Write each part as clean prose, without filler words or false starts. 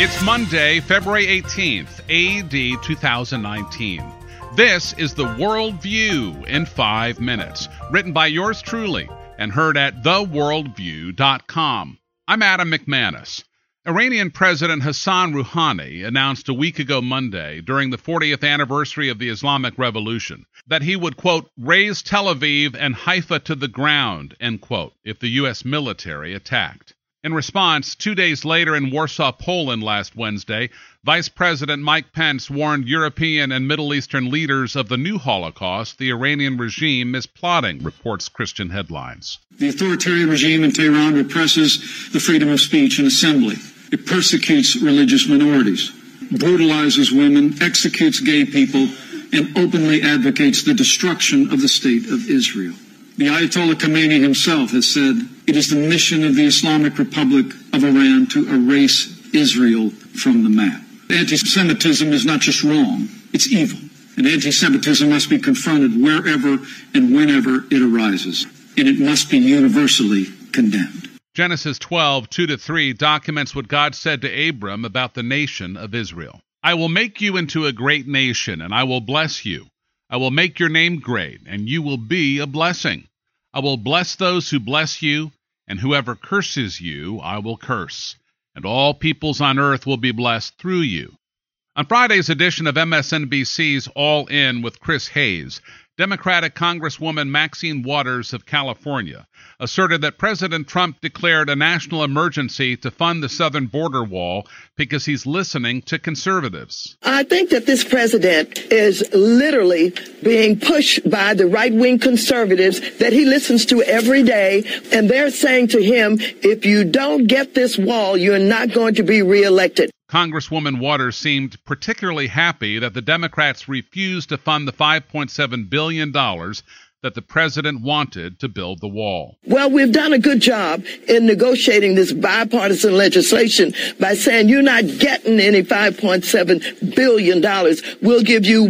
It's Monday, February 18th, AD 2019. This is the World View in 5 minutes, written by yours truly and heard at theworldview.com. I'm Adam McManus. Iranian President Hassan Rouhani announced a week ago Monday, during the 40th anniversary of the Islamic Revolution, that he would, quote, raze Tel Aviv and Haifa to the ground, end quote, if the U.S. military attacked. In response, 2 days later in Warsaw, Poland last Wednesday, Vice President Mike Pence warned European and Middle Eastern leaders of the new Holocaust the Iranian regime is plotting, reports Christian Headlines. The authoritarian regime in Tehran represses the freedom of speech and assembly. It persecutes religious minorities, brutalizes women, executes gay people, and openly advocates the destruction of the State of Israel. The Ayatollah Khamenei himself has said it is the mission of the Islamic Republic of Iran to erase Israel from the map. Anti-Semitism is not just wrong, it's evil. And anti-Semitism must be confronted wherever and whenever it arises. And it must be universally condemned. Genesis 12, 2-3 documents what God said to Abram about the nation of Israel. I will make you into a great nation, and I will bless you. I will make your name great, and you will be a blessing. I will bless those who bless you, and whoever curses you I will curse. And all peoples on earth will be blessed through you. On Friday's edition of MSNBC's All In with Chris Hayes, Democratic Congresswoman Maxine Waters of California asserted that President Trump declared a national emergency to fund the southern border wall because he's listening to conservatives. I think that this president is literally being pushed by the right-wing conservatives that he listens to every day, and they're saying to him, if you don't get this wall, you're not going to be reelected. Congresswoman Waters seemed particularly happy that the Democrats refused to fund the $5.7 billion that the president wanted to build the wall. Well, we've done a good job in negotiating this bipartisan legislation by saying you're not getting any $5.7 billion. We'll give you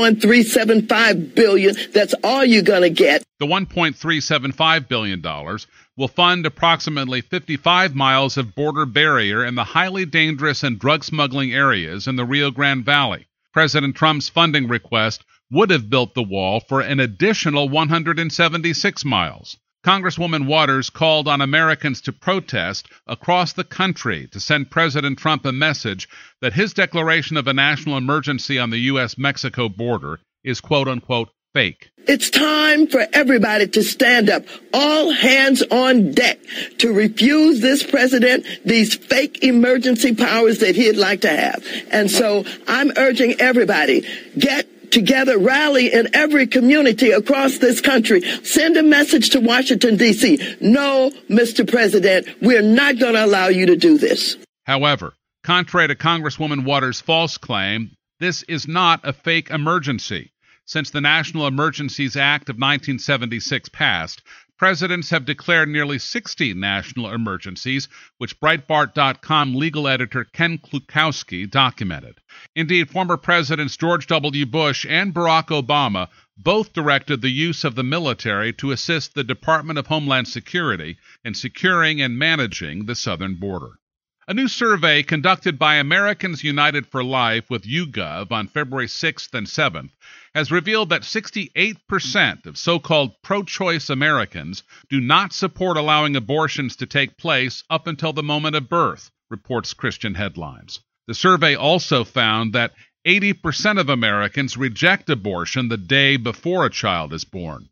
$1.375 billion. That's all you're going to get. The $1.375 billion will fund approximately 55 miles of border barrier in the highly dangerous and drug-smuggling areas in the Rio Grande Valley. President Trump's funding request would have built the wall for an additional 176 miles. Congresswoman Waters called on Americans to protest across the country to send President Trump a message that his declaration of a national emergency on the U.S.-Mexico border is quote-unquote fake. It's time for everybody to stand up, all hands on deck, to refuse this president these fake emergency powers that he'd like to have. And so I'm urging everybody, get together, rally in every community across this country. Send a message to Washington, D.C. No, Mr. President, we're not going to allow you to do this. However, contrary to Congresswoman Waters' false claim, this is not a fake emergency. Since the National Emergencies Act of 1976 passed, presidents have declared nearly 60 national emergencies, which Breitbart.com legal editor Ken Klukowski documented. Indeed, former Presidents George W. Bush and Barack Obama both directed the use of the military to assist the Department of Homeland Security in securing and managing the southern border. A new survey conducted by Americans United for Life with YouGov on February 6th and 7th has revealed that 68% of so-called pro-choice Americans do not support allowing abortions to take place up until the moment of birth, reports Christian Headlines. The survey also found that 80% of Americans reject abortion the day before a child is born.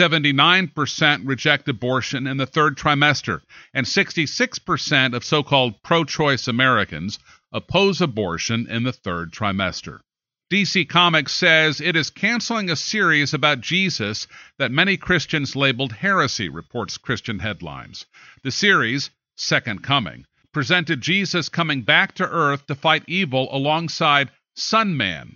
79% reject abortion in the third trimester, and 66% of so-called pro-choice Americans oppose abortion in the third trimester. DC Comics says it is canceling a series about Jesus that many Christians labeled heresy, reports Christian Headlines. The series, Second Coming, presented Jesus coming back to earth to fight evil alongside Sun-Man,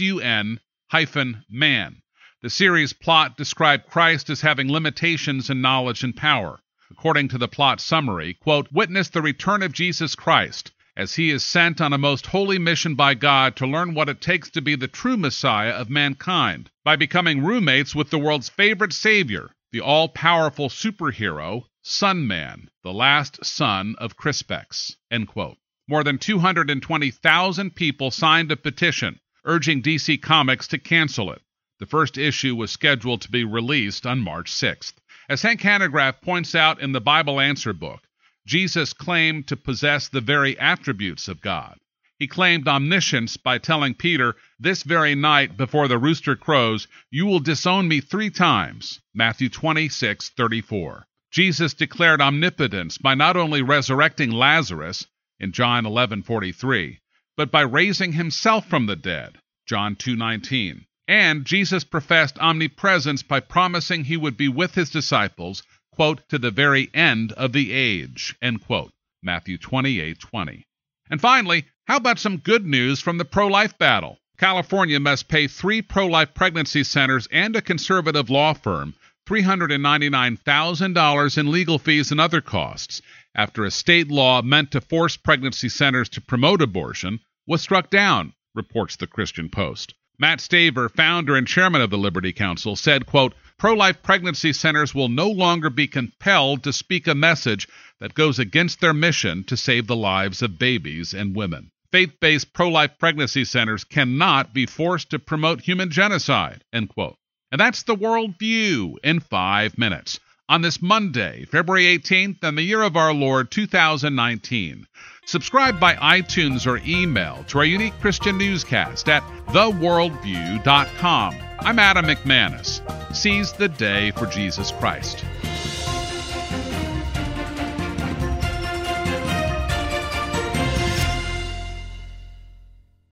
S-U-N-man. The series' plot described Christ as having limitations in knowledge and power. According to the plot summary, quote, witness the return of Jesus Christ as he is sent on a most holy mission by God to learn what it takes to be the true Messiah of mankind by becoming roommates with the world's favorite savior, the all-powerful superhero, Sun-Man, the last son of Crispex, end quote. more than 220,000 people signed a petition urging DC Comics to cancel it. The first issue was scheduled to be released on March 6th. As Hank Hanegraaff points out in the Bible Answer book, Jesus claimed to possess the very attributes of God. He claimed omniscience by telling Peter, "This very night before the rooster crows, you will disown me 3 times." Matthew 26:34. Jesus declared omnipotence by not only resurrecting Lazarus in John 11:43, but by raising himself from the dead, John 2:19. And Jesus professed omnipresence by promising he would be with his disciples, quote, "to the very end of the age," end quote, Matthew 28:20. And finally, how about some good news from the pro-life battle? California must pay 3 pro-life pregnancy centers and a conservative law firm $399,000 in legal fees and other costs after a state law meant to force pregnancy centers to promote abortion was struck down, reports the Christian Post. Matt Staver, founder and chairman of the Liberty Council, said, quote, "Pro-life pregnancy centers will no longer be compelled to speak a message that goes against their mission to save the lives of babies and women. Faith-based pro-life pregnancy centers cannot be forced to promote human genocide," end quote. And that's the World View in 5 minutes on this Monday, February 18th, and the year of our Lord 2019. Subscribe by iTunes or email to our unique Christian newscast at theworldview.com. I'm Adam McManus. Seize the day for Jesus Christ.